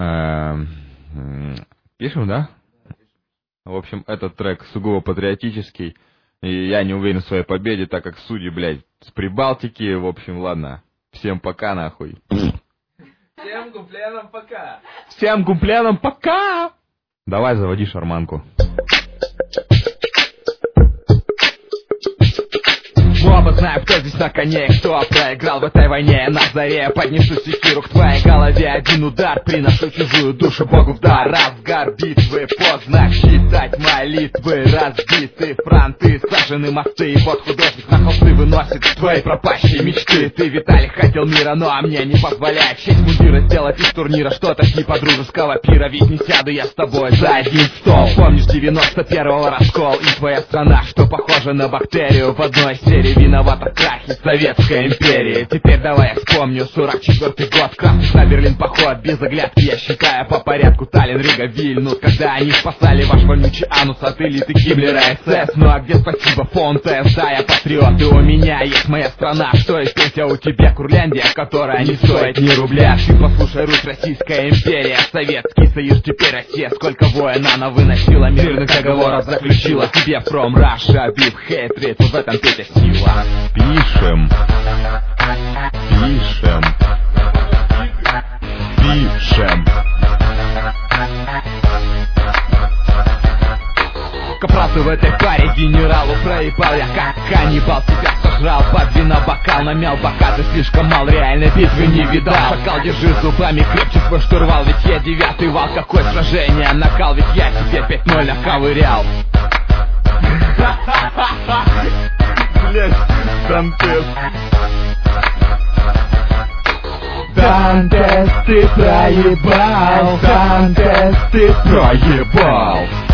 Пишем, да? В общем, этот трек сугубо патриотический. И я не уверен в своей победе, так как судьи, блядь, с Прибалтики. В общем, ладно. Всем пока, нахуй. Всем гумплянам пока. Всем гумплянам пока. Давай, заводи шарманку. Оба знаю, кто здесь на коне, кто проиграл в этой войне. На заре поднесу секиру к твоей голове. Один удар, приношу чужую душу Богу в дар. Разгар битвы, поздно считать молитвы. Разбиты фронты, сажены мосты. И вот художник на холсты выносит твои пропащие мечты. Ты, Виталий, хотел мира, но мне не позволяет честь мундира сделать из турнира что-то типа дружеского пира. Ведь не сяду я с тобой за один стол. Помнишь 91-го раскол и твоя страна, что похожа на бактерию в одной серии. Виновата в крахе Советской империи. Теперь давай я вспомню 44-й год. Красный на Берлин поход. Без оглядки я считаю по порядку Таллин, Рига, Вильнюс. Когда они спасали ваш вонючий анус от элиты Гиммлера СС. Ну а где спасибо фонд ТС? Да, я патриот, и у меня есть моя страна. Что есть песня у тебя, Курляндия, которая не стоит ни рубля. Ты послушай, Русь, Российская империя, Советский Союз, теперь Россия. Сколько воин она выносила, мирных договоров заключила. Тебе from Russia, beef, hatred, вот в этом Петя сила. Пишем. Пишем. Пишем. Капраты в этой паре генералу проебал. Я как каннибал тебя сожрал. Под вина бокал намял бока. Ты слишком мал, реальной битвы не видал. Шакал, держи зубами крепче свой штурвал. Ведь я 9-й вал, какое сражение. Накал, ведь я тебе 5-0 наковырял. Блять, Дантес. Дантес, ты проебал. Дантес, ты проебал.